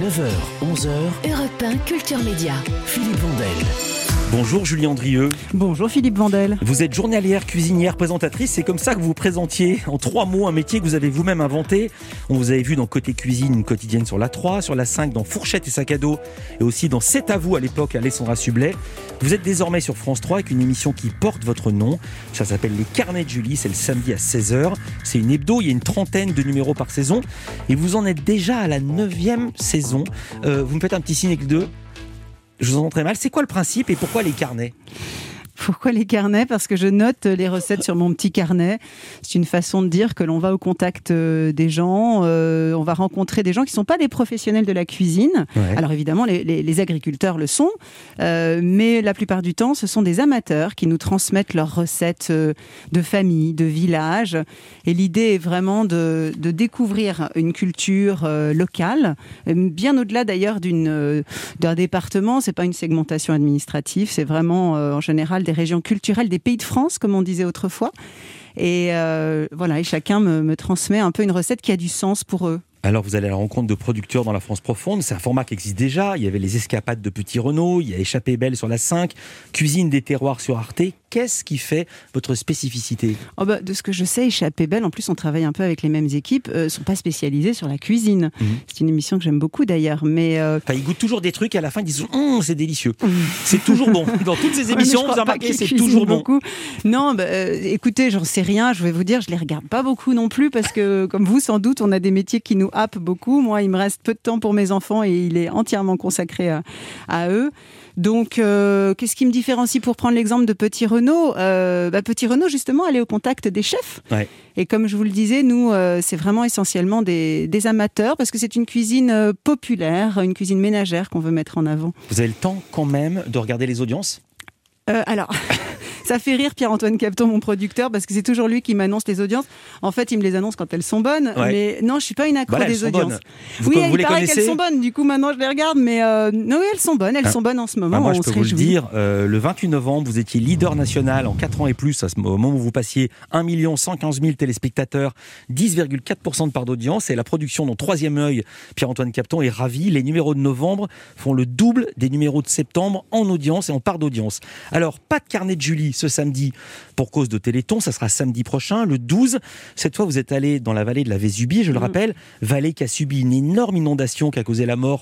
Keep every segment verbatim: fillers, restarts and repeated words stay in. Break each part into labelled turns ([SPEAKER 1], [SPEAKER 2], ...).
[SPEAKER 1] neuf heures, onze heures,
[SPEAKER 2] Europe un Culture Média.
[SPEAKER 1] Philippe Vandel. Bonjour Julie Andrieux.
[SPEAKER 3] Bonjour Philippe Vandel.
[SPEAKER 1] Vous êtes journalière, cuisinière, présentatrice. C'est comme ça que vous vous présentiez en trois mots, un métier que vous avez vous-même inventé. On vous avait vu dans Côté Cuisine, une quotidienne sur la trois, sur la cinq, dans Fourchette et sac à dos, et aussi dans C'est à vous à l'époque, à Alessandra Sublet. Vous êtes désormais sur France trois avec une émission qui porte votre nom. Ça s'appelle Les Carnets de Julie, c'est le samedi à seize heures. C'est une hebdo, il y a une trentaine de numéros par saison. Et vous en êtes déjà à la neuvième saison. Euh, vous me faites un petit signe avec deux. Je vous entends très mal. C'est quoi le principe et pourquoi les carnets ?
[SPEAKER 3] Pourquoi les carnets ? Parce que je note les recettes sur mon petit carnet. C'est une façon de dire que l'on va au contact des gens. Euh, on va rencontrer des gens qui ne sont pas des professionnels de la cuisine. Ouais. Alors évidemment, les, les, les agriculteurs le sont. Euh, mais la plupart du temps, ce sont des amateurs qui nous transmettent leurs recettes de famille, de village. Et l'idée est vraiment de, de découvrir une culture euh, locale, bien au-delà d'ailleurs d'une, euh, d'un département. Ce n'est pas une segmentation administrative, c'est vraiment euh, en général des régions culturelles des pays de France, comme on disait autrefois. Et euh, voilà, et chacun me, me transmet un peu une recette qui a du sens pour eux.
[SPEAKER 1] Alors vous allez à la rencontre de producteurs dans la France profonde, c'est un format qui existe déjà, il y avait les escapades de Petit Renaud, il y a Échappée belle sur la cinq, Cuisine des terroirs sur Arte. Qu'est-ce qui fait votre spécificité ?
[SPEAKER 3] Oh bah, de ce que je sais, Échappée belle, en plus on travaille un peu avec les mêmes équipes, ne euh, sont pas spécialisés sur la cuisine. Mmh. C'est une émission que j'aime beaucoup d'ailleurs. Mais euh...
[SPEAKER 1] enfin, ils goûtent toujours des trucs et à la fin ils disent hum, c'est délicieux. Mmh. C'est toujours bon. Dans toutes ces émissions, vous remarquez, c'est toujours bon.
[SPEAKER 3] Beaucoup. Non, bah, euh, écoutez, j'en sais rien, je vais vous dire, je les regarde pas beaucoup non plus parce que comme vous sans doute, on a des métiers qui nous happe beaucoup. Moi, il me reste peu de temps pour mes enfants et il est entièrement consacré à, à eux. Donc, euh, qu'est-ce qui me différencie pour prendre l'exemple de Petit Renaud ? euh, bah, Petit Renaud, justement, aller au contact des chefs. Ouais. Et comme je vous le disais, nous, euh, c'est vraiment essentiellement des, des amateurs parce que c'est une cuisine euh, populaire, une cuisine ménagère qu'on veut mettre en avant.
[SPEAKER 1] Vous avez le temps quand même de regarder les audiences ?
[SPEAKER 3] euh, Alors... Ça fait rire Pierre-Antoine Capton, mon producteur, parce que c'est toujours lui qui m'annonce les audiences. En fait, il me les annonce quand elles sont bonnes. Ouais. Mais non, je suis pas une accro bah là, des audiences.
[SPEAKER 1] Vous,
[SPEAKER 3] oui,
[SPEAKER 1] vous
[SPEAKER 3] il
[SPEAKER 1] les
[SPEAKER 3] paraît
[SPEAKER 1] connaissez
[SPEAKER 3] qu'elles sont bonnes. Du coup, maintenant, je les regarde. Mais euh, non, oui, elles sont bonnes. Elles ah. sont bonnes en ce moment.
[SPEAKER 1] Ah, moi,
[SPEAKER 3] on
[SPEAKER 1] je
[SPEAKER 3] se
[SPEAKER 1] peux vous
[SPEAKER 3] réjouit.
[SPEAKER 1] le dire. Euh, le vingt-huit novembre, vous étiez leader national en quatre ans et plus. À ce moment où vous passiez un million cent quinze mille téléspectateurs, dix virgule quatre pour cent de part d'audience. Et la production dans Troisième œil, Pierre-Antoine Capton est ravi. Les numéros de novembre font le double des numéros de septembre en audience et en part d'audience. Alors, pas de carnet de Julie ce samedi pour cause de Téléthon, ça sera samedi prochain, le douze. Cette fois, vous êtes allé dans la vallée de la Vésubie, je le mmh. rappelle, vallée qui a subi une énorme inondation qui a causé la mort,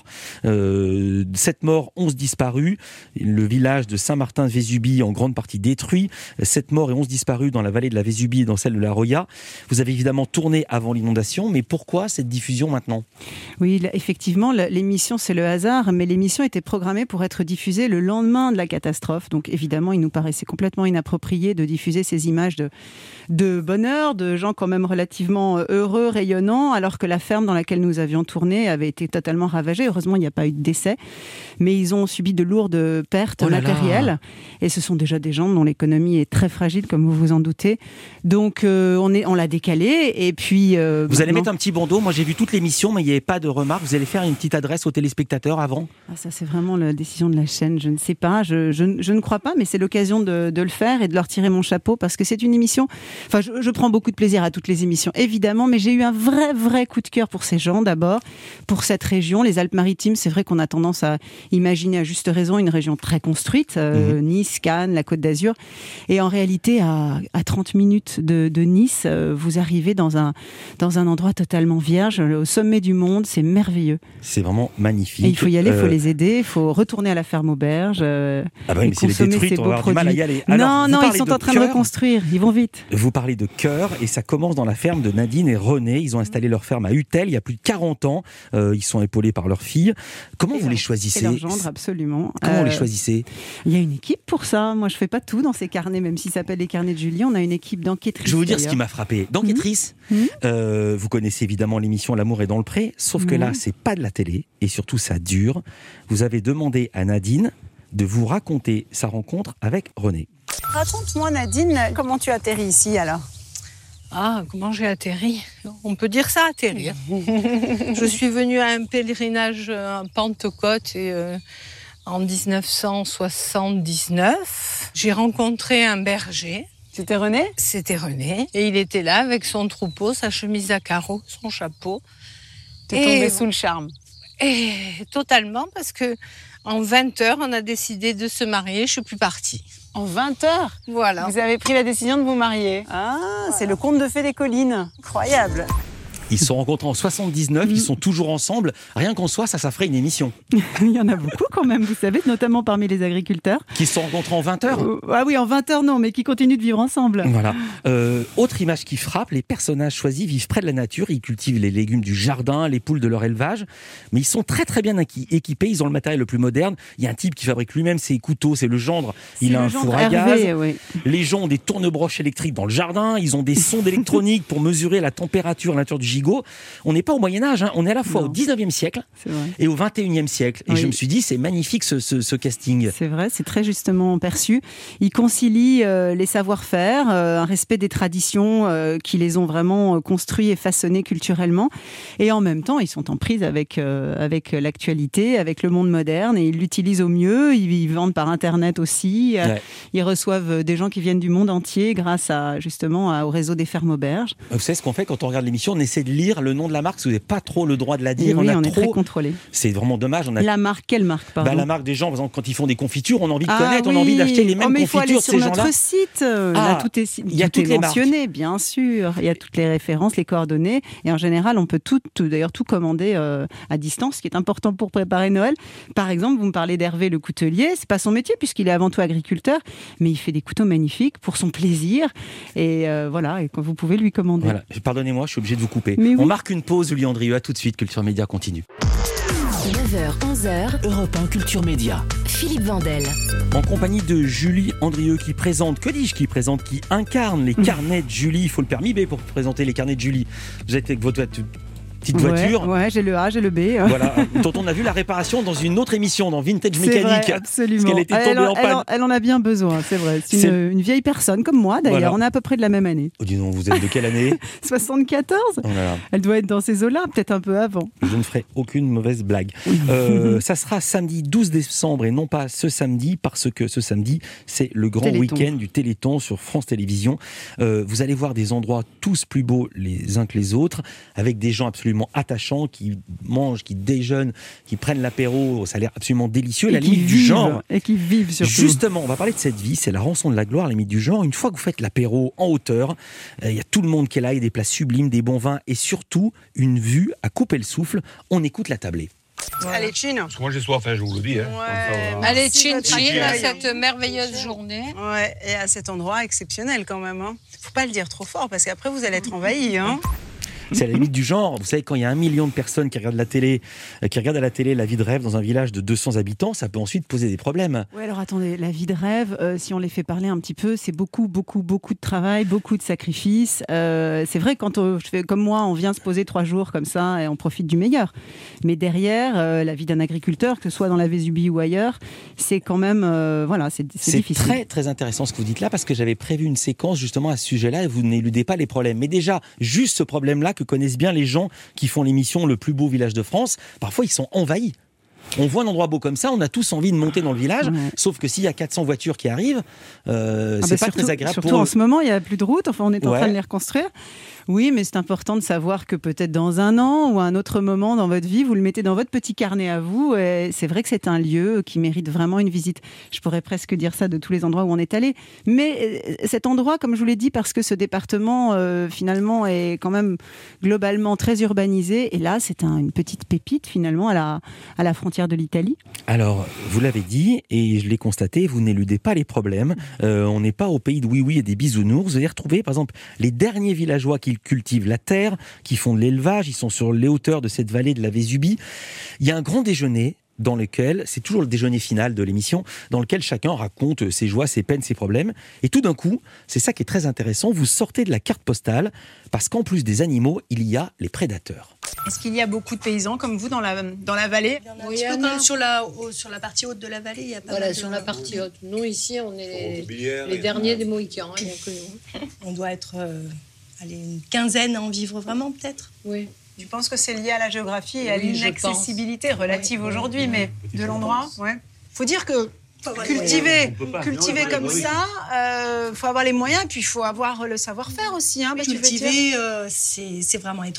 [SPEAKER 1] euh, sept morts, onze disparus. Le village de Saint-Martin-de-Vésubie en grande partie détruit. sept morts et onze disparus dans la vallée de la Vésubie et dans celle de la Roya. Vous avez évidemment tourné avant l'inondation, mais pourquoi cette diffusion maintenant ?
[SPEAKER 3] Oui, effectivement, l'émission, c'est le hasard, mais l'émission était programmée pour être diffusée le lendemain de la catastrophe. Donc évidemment, il nous paraissait complètement inapproprié de diffuser ces images de, de bonheur, de gens quand même relativement heureux, rayonnants, alors que la ferme dans laquelle nous avions tourné avait été totalement ravagée. Heureusement, il n'y a pas eu de décès, mais ils ont subi de lourdes pertes oh matérielles. Et ce sont déjà des gens dont l'économie est très fragile, comme vous vous en doutez. Donc, euh, on, est, on l'a décalé. Et puis, euh,
[SPEAKER 1] vous maintenant... allez mettre un petit bandeau. Moi, j'ai vu toute l'émission, mais il n'y avait pas de remarques. Vous allez faire une petite adresse aux téléspectateurs avant ?
[SPEAKER 3] Ah, ça, c'est vraiment la décision de la chaîne. Je ne sais pas. Je, je, je ne crois pas, mais c'est l'occasion de, de le faire et de leur tirer mon chapeau parce que c'est une émission. Enfin, je, je prends beaucoup de plaisir à toutes les émissions, évidemment, mais j'ai eu un vrai, vrai coup de cœur pour ces gens d'abord, pour cette région, les Alpes-Maritimes. C'est vrai qu'on a tendance à imaginer à juste raison une région très construite, euh, mmh. Nice, Cannes, la Côte d'Azur. Et en réalité, à, à trente minutes de, de Nice, euh, vous arrivez dans un, dans un endroit totalement vierge, au sommet du monde. C'est merveilleux.
[SPEAKER 1] C'est vraiment magnifique.
[SPEAKER 3] Et il faut y aller, il euh... faut les aider, il faut retourner à la ferme auberge. Euh,
[SPEAKER 1] ah bah oui, mais si elle est détruite, on va avoir du mal à y aller.
[SPEAKER 3] Alors, non, non, ils sont en train
[SPEAKER 1] cœur.
[SPEAKER 3] de reconstruire. Ils vont vite.
[SPEAKER 1] Vous parlez de cœur et ça commence dans la ferme de Nadine et René. Ils ont installé leur ferme à Utel il y a plus de quarante ans. Euh, ils sont épaulés par leur fille. Comment et vous leur, les choisissez ?
[SPEAKER 3] Et leur gendre, absolument.
[SPEAKER 1] Comment euh, vous les
[SPEAKER 3] choisissez ?
[SPEAKER 1] Il
[SPEAKER 3] y a une équipe pour ça. Moi, je fais pas tout dans ces carnets, même s'ils s'appellent les carnets de Julie. On a une équipe d'enquêtrices.
[SPEAKER 1] Je vais vous dire
[SPEAKER 3] d'ailleurs.
[SPEAKER 1] ce qui m'a frappé. D'enquêtrices, mmh. euh, vous connaissez évidemment l'émission L'amour est dans le pré, sauf mmh. que là, c'est pas de la télé et surtout ça dure. Vous avez demandé à Nadine de vous raconter sa rencontre avec René.
[SPEAKER 3] Raconte-moi Nadine, comment tu atterris ici alors ?
[SPEAKER 4] Ah, comment j'ai atterri ? On peut dire ça, atterrir. Je suis venue à un pèlerinage à Pentecôte et, euh, en dix-neuf cent soixante-dix-neuf. J'ai rencontré un berger.
[SPEAKER 3] C'était René ?
[SPEAKER 4] C'était René. Et il était là avec son troupeau, sa chemise à carreaux, son chapeau.
[SPEAKER 3] T'es tombée sous le charme.
[SPEAKER 4] Et totalement, parce que en vingt heures, on a décidé de se marier, je suis plus partie.
[SPEAKER 3] En vingt heures,
[SPEAKER 4] voilà.
[SPEAKER 3] Vous avez pris la décision de vous marier. Ah, voilà. C'est le conte de fées des collines. Incroyable.
[SPEAKER 1] Ils se sont rencontrés en soixante-dix-neuf, mmh. ils sont toujours ensemble. Rien qu'en soi, ça, ça ferait une émission.
[SPEAKER 3] Il y en a beaucoup quand même, vous savez, notamment parmi les agriculteurs.
[SPEAKER 1] Qui se sont rencontrés en vingt heures
[SPEAKER 3] euh, Ah oui, en vingt heures non, mais qui continuent de vivre ensemble.
[SPEAKER 1] Voilà. Euh, autre image qui frappe, les personnages choisis vivent près de la nature. Ils cultivent les légumes du jardin, les poules de leur élevage. Mais ils sont très très bien équipés, ils ont le matériel le plus moderne. Il y a un type qui fabrique lui-même ses couteaux, c'est le gendre.
[SPEAKER 3] C'est
[SPEAKER 1] il
[SPEAKER 3] le
[SPEAKER 1] a un four à gaz.
[SPEAKER 3] Hervé, oui.
[SPEAKER 1] Les gens ont des tournebroches électriques dans le jardin. Ils ont des sondes électroniques pour mesurer la température, la nature du gigot. On n'est pas au Moyen-Âge, hein. On est à la fois non. au dix-neuvième siècle et au vingt et unième siècle. Et oui. je me suis dit, c'est magnifique ce, ce, ce casting.
[SPEAKER 3] C'est vrai, c'est très justement perçu. Ils concilient euh, les savoir-faire, euh, un respect des traditions euh, qui les ont vraiment construits et façonnés culturellement. Et en même temps, ils sont en prise avec, euh, avec l'actualité, avec le monde moderne. Et ils l'utilisent au mieux. Ils, ils vendent par Internet aussi. Ouais. Ils reçoivent des gens qui viennent du monde entier grâce à, justement à, au réseau des fermes auberges.
[SPEAKER 1] Vous savez ce qu'on fait quand on regarde l'émission? On essaie de lire le nom de la marque, parce que vous n'avez pas trop le droit de la dire.
[SPEAKER 3] Et oui,
[SPEAKER 1] on, a
[SPEAKER 3] on
[SPEAKER 1] trop...
[SPEAKER 3] est très contrôlé.
[SPEAKER 1] C'est vraiment dommage. On a...
[SPEAKER 3] La marque, quelle marque pardon
[SPEAKER 1] bah, la marque des gens, par exemple, quand ils font des confitures, on a envie de
[SPEAKER 3] ah,
[SPEAKER 1] connaître,
[SPEAKER 3] oui.
[SPEAKER 1] on a envie d'acheter les mêmes
[SPEAKER 3] oh, mais
[SPEAKER 1] confitures de ces gens-là.
[SPEAKER 3] Il faut aller sur notre site. Ah, là, tout est,
[SPEAKER 1] il y a
[SPEAKER 3] tout
[SPEAKER 1] toutes
[SPEAKER 3] est
[SPEAKER 1] les
[SPEAKER 3] mentionné,
[SPEAKER 1] marques.
[SPEAKER 3] Bien sûr. Il y a toutes les références, les coordonnées. Et en général, on peut tout, tout d'ailleurs, tout commander euh, à distance, ce qui est important pour préparer Noël. Par exemple, vous me parlez d'Hervé le coutelier. C'est pas son métier puisqu'il est avant tout agriculteur, mais il fait des couteaux magnifiques pour son plaisir. Et euh, voilà, et vous pouvez lui commander.
[SPEAKER 1] Voilà. Pardonnez-moi, je suis obligé de vous couper.
[SPEAKER 3] Mais
[SPEAKER 1] on
[SPEAKER 3] oui.
[SPEAKER 1] marque une pause, Julie Andrieux. À tout de suite, Culture Média continue.
[SPEAKER 2] neuf heures, onze heures,
[SPEAKER 5] Europe un Culture Média.
[SPEAKER 2] Philippe Vandel.
[SPEAKER 1] En compagnie de Julie Andrieux qui présente, que dis-je, qui présente, qui incarne les carnets de Julie. Il faut le permis B pour présenter les carnets de Julie. Vous êtes avec votre petite voiture.
[SPEAKER 3] Ouais, ouais, j'ai le A, j'ai le B.
[SPEAKER 1] Voilà, dont on a vu la réparation dans une autre émission, dans Vintage
[SPEAKER 3] c'est
[SPEAKER 1] Mécanique.
[SPEAKER 3] Vrai, absolument.
[SPEAKER 1] Parce qu'elle était tombée
[SPEAKER 3] elle, en,
[SPEAKER 1] en panne.
[SPEAKER 3] Elle en, elle en a bien besoin, c'est vrai. C'est, c'est... Une, une vieille personne comme moi, d'ailleurs. Voilà. On est à peu près de la même année.
[SPEAKER 1] Oh, dis donc, vous êtes de quelle année?
[SPEAKER 3] soixante-quatorze. Oh là là. Elle doit être dans ces eaux-là, peut-être un peu avant.
[SPEAKER 1] Je ne ferai aucune mauvaise blague. euh, ça sera samedi douze décembre et non pas ce samedi, parce que ce samedi, c'est le grand Téléthon. Week-end du Téléthon sur France Télévisions. Euh, vous allez voir des endroits tous plus beaux les uns que les autres, avec des gens absolument attachants qui mangent, qui déjeunent, qui prennent l'apéro. Ça a l'air absolument délicieux. Et la limite
[SPEAKER 3] vivent,
[SPEAKER 1] du genre.
[SPEAKER 3] Et qui vivent surtout.
[SPEAKER 1] Justement, on va parler de cette vie. C'est la rançon de la gloire, la limite du genre. Une fois que vous faites l'apéro en hauteur, il euh, y a tout le monde qui est là, il y a des plats sublimes, des bons vins et surtout une vue à couper le souffle. On écoute la tablée.
[SPEAKER 6] Voilà. Allez, Chine.
[SPEAKER 7] Parce que moi j'ai soif, hein, je vous le dis. Hein.
[SPEAKER 6] Ouais,
[SPEAKER 4] allez, Chine, Chine, à cette merveilleuse journée.
[SPEAKER 6] Ouais, et à cet endroit exceptionnel quand même. Hein. Faut pas le dire trop fort parce qu'après vous allez être envahis. Hein.
[SPEAKER 1] C'est la limite du genre. Vous savez, quand il y a un million de personnes qui regardent la télé, qui regardent à la télé La Vie de rêve dans un village de deux cents habitants, ça peut ensuite poser des problèmes.
[SPEAKER 3] Oui, alors attendez, La Vie de rêve, euh, si on les fait parler un petit peu, c'est beaucoup, beaucoup, beaucoup de travail, beaucoup de sacrifices. Euh, c'est vrai, quand on, je fais comme moi, on vient se poser trois jours comme ça et on profite du meilleur. Mais derrière, euh, la vie d'un agriculteur, que ce soit dans la Vésubie ou ailleurs, c'est quand même, euh, voilà, c'est, c'est,
[SPEAKER 1] c'est
[SPEAKER 3] difficile.
[SPEAKER 1] C'est très, très intéressant ce que vous dites là, parce que j'avais prévu une séquence justement à ce sujet-là et vous n'éludez pas les problèmes. Mais déjà, juste ce problème-là que connaissent bien les gens qui font l'émission Le plus beau village de France, parfois ils sont envahis. On voit un endroit beau comme ça, on a tous envie de monter dans le village, ouais. Sauf que s'il y a quatre cents voitures qui arrivent, euh, ah c'est bah pas
[SPEAKER 3] surtout,
[SPEAKER 1] très agréable
[SPEAKER 3] surtout
[SPEAKER 1] pour eux.
[SPEAKER 3] En ce moment, il n'y a plus de route, enfin on est en
[SPEAKER 1] ouais.
[SPEAKER 3] train de les reconstruire. Oui, mais c'est important de savoir que peut-être dans un an ou à un autre moment dans votre vie, vous le mettez dans votre petit carnet à vous. Et c'est vrai que c'est un lieu qui mérite vraiment une visite. Je pourrais presque dire ça de tous les endroits où on est allé. Mais cet endroit, comme je vous l'ai dit, parce que ce département, euh, finalement, est quand même globalement très urbanisé. Et là, c'est un, une petite pépite, finalement, à la, à la frontière de l'Italie.
[SPEAKER 1] Alors, vous l'avez dit, et je l'ai constaté, vous n'éludez pas les problèmes. Euh, on n'est pas au pays de oui-oui et des bisounours. Vous allez retrouver, par exemple, les derniers villageois qui cultivent la terre, qui font de l'élevage, ils sont sur les hauteurs de cette vallée de la Vésubie. Il y a un grand déjeuner dans lequel, c'est toujours le déjeuner final de l'émission, dans lequel chacun raconte ses joies, ses peines, ses problèmes. Et tout d'un coup, c'est ça qui est très intéressant, vous sortez de la carte postale, parce qu'en plus des animaux, il y a les prédateurs.
[SPEAKER 6] Est-ce qu'il y a beaucoup de paysans comme vous dans la, dans la vallée?
[SPEAKER 8] Il y en a un oui, petit peu quand même sur la, au, sur la partie haute de la vallée. Il y a pas
[SPEAKER 9] voilà,
[SPEAKER 8] mal de...
[SPEAKER 9] sur la partie haute. Nous, ici, on est les, les derniers des Mohicans. Hein, que nous.
[SPEAKER 8] On doit être euh, allez, une quinzaine à en vivre vraiment, peut-être.
[SPEAKER 9] Oui.
[SPEAKER 6] Tu penses que c'est lié à la géographie et à
[SPEAKER 9] oui,
[SPEAKER 6] l'inaccessibilité relative oui. aujourd'hui, oui. mais de l'endroit. Il ouais. faut dire que cultiver,
[SPEAKER 7] ouais,
[SPEAKER 6] cultiver non, comme oui. ça, il euh, faut avoir les moyens, puis il faut avoir le savoir-faire aussi. Hein,
[SPEAKER 8] cultiver, euh, c'est, c'est vraiment étroit.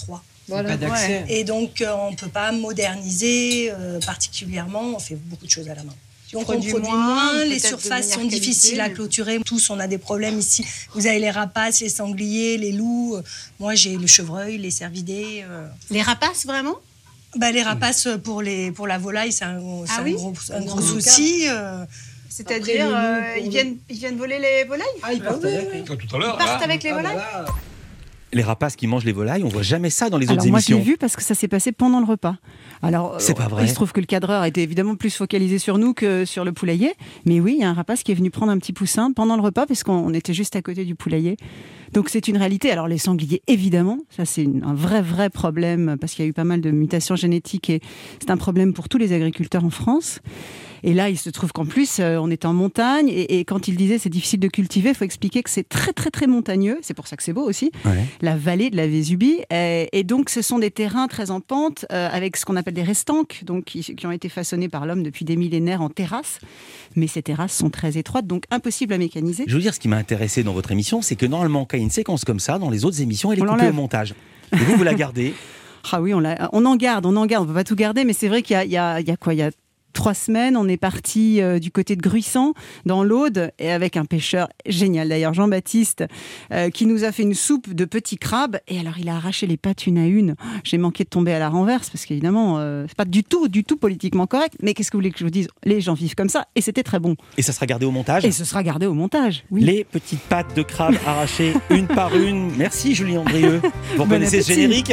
[SPEAKER 9] Voilà.
[SPEAKER 5] Pas d'accès.
[SPEAKER 8] Et donc, euh, on ne peut pas moderniser euh, particulièrement. On fait beaucoup de choses à la main. Donc,
[SPEAKER 6] Produit
[SPEAKER 8] on produit
[SPEAKER 6] moins,
[SPEAKER 8] moins, les
[SPEAKER 6] peut-être de
[SPEAKER 8] surfaces
[SPEAKER 6] meilleure
[SPEAKER 8] sont difficiles
[SPEAKER 6] qualité,
[SPEAKER 8] à
[SPEAKER 6] mais-
[SPEAKER 8] clôturer. Tous, on a des problèmes ici. Vous avez les rapaces, les sangliers, les loups. Moi, j'ai le chevreuil, les cervidés. euh.
[SPEAKER 6] Les rapaces, vraiment?
[SPEAKER 8] Bah, les rapaces, pour, les, pour la volaille, c'est un, c'est
[SPEAKER 6] Ah
[SPEAKER 8] un
[SPEAKER 6] oui
[SPEAKER 8] gros, un gros
[SPEAKER 9] Dans le
[SPEAKER 8] souci. euh.
[SPEAKER 6] C'est-à-dire,
[SPEAKER 9] Après, les
[SPEAKER 6] euh,
[SPEAKER 9] loups,
[SPEAKER 6] ils,
[SPEAKER 9] pour
[SPEAKER 6] viennent, ils viennent voler les volailles?
[SPEAKER 5] Ah, ils partent avec. oui.
[SPEAKER 7] Tout à l'heure.
[SPEAKER 6] Ils partent
[SPEAKER 7] là.
[SPEAKER 6] avec les
[SPEAKER 5] Ah, bah
[SPEAKER 6] volailles?
[SPEAKER 5] là,
[SPEAKER 1] Les rapaces qui mangent les volailles, on voit jamais ça dans les autres
[SPEAKER 3] Alors moi je
[SPEAKER 1] émissions.
[SPEAKER 3] l'ai vu parce que ça s'est passé pendant le repas. Alors
[SPEAKER 1] C'est pas
[SPEAKER 3] euh,
[SPEAKER 1] vrai.
[SPEAKER 3] Il se trouve que le cadreur était évidemment plus focalisé sur nous que sur le poulailler, mais oui, il y a un rapace qui est venu prendre un petit poussin pendant le repas parce qu'on était juste à côté du poulailler. Donc c'est une réalité. Alors les sangliers, évidemment, ça c'est une- un vrai vrai problème parce qu'il y a eu pas mal de mutations génétiques et c'est un problème pour tous les agriculteurs en France. Et là, il se trouve qu'en plus, euh, on est en montagne et, et quand il disait c'est difficile de cultiver, il faut expliquer que c'est très très très montagneux. C'est pour ça que c'est beau aussi.
[SPEAKER 1] Ouais.
[SPEAKER 3] La vallée de la Vésubie. Et, et donc, ce sont des terrains très en pente euh, avec ce qu'on appelle des restanques, donc qui, qui ont été façonnés par l'homme depuis des millénaires en terrasses. Mais ces terrasses sont très étroites, donc impossible à mécaniser.
[SPEAKER 1] Je veux dire, ce qui m'a intéressé dans votre émission, c'est que normalement, quand il y a une séquence comme ça, dans les autres émissions, elle est
[SPEAKER 3] On
[SPEAKER 1] coupée au
[SPEAKER 3] l'enlève.
[SPEAKER 1] montage. Et vous, vous la gardez.
[SPEAKER 3] Ah oui, on, l'a- on en garde, on en garde. On ne peut pas tout garder, mais c'est vrai qu'il y a, il y a- il y a quoi Il y a trois semaines, on est parti euh, du côté de Gruissant, dans l'Aude, et avec un pêcheur génial d'ailleurs, Jean-Baptiste, euh, qui nous a fait une soupe de petits crabes. Et alors, il a arraché les pattes une à une. J'ai manqué de tomber à la renverse, parce qu'évidemment, euh, c'est pas du tout, du tout politiquement correct. Mais qu'est-ce que vous voulez que je vous dise? Les gens vivent comme ça, et c'était très bon.
[SPEAKER 1] Et ça sera gardé au montage.
[SPEAKER 3] Et ce sera gardé au montage. Oui.
[SPEAKER 1] Les petites pattes de crabe arrachées une par une. Merci Julie Andrieux. Vous reconnaissez ce
[SPEAKER 3] appétit.
[SPEAKER 1] générique?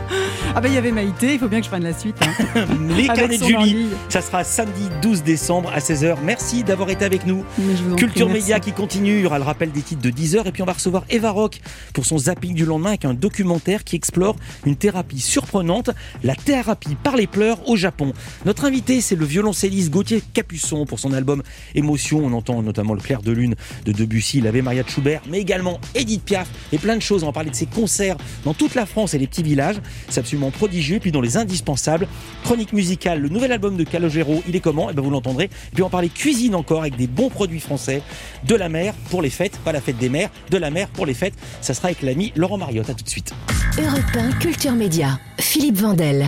[SPEAKER 3] Ah ben il y avait Maïté, il faut bien que je prenne la suite. hein.
[SPEAKER 1] Les
[SPEAKER 3] Avec
[SPEAKER 1] carnets de
[SPEAKER 3] son
[SPEAKER 1] Julie.
[SPEAKER 3] anguille.
[SPEAKER 1] Ça sera samedi douze décembre à seize heures. Merci d'avoir été avec nous.
[SPEAKER 3] Mais je vous en
[SPEAKER 1] Culture
[SPEAKER 3] prie, merci.
[SPEAKER 1] Média qui continue, il y aura le rappel des titres de dix heures et puis on va recevoir Eva Rock pour son zapping du lendemain avec un documentaire qui explore une thérapie surprenante, la thérapie par les pleurs au Japon. Notre invité, c'est le violoncelliste Gauthier Capuçon pour son album Émotion. On entend notamment le Clair de Lune de Debussy, l'Ave Maria de Schubert, mais également Edith Piaf et plein de choses. On va parler de ses concerts dans toute la France et les petits villages. C'est absolument prodigieux. Et puis dans les indispensables, chronique musicale, le nouvel album de Calogero, il est comment? Et ben vous l'entendrez. Et puis on va parler cuisine encore avec des bons produits français, de la mer pour les fêtes, pas la fête des mers, de la mer pour les fêtes. Ça sera avec l'ami Laurent Mariotte. À tout de suite.
[SPEAKER 2] Europe un Culture Média. Philippe Vandel.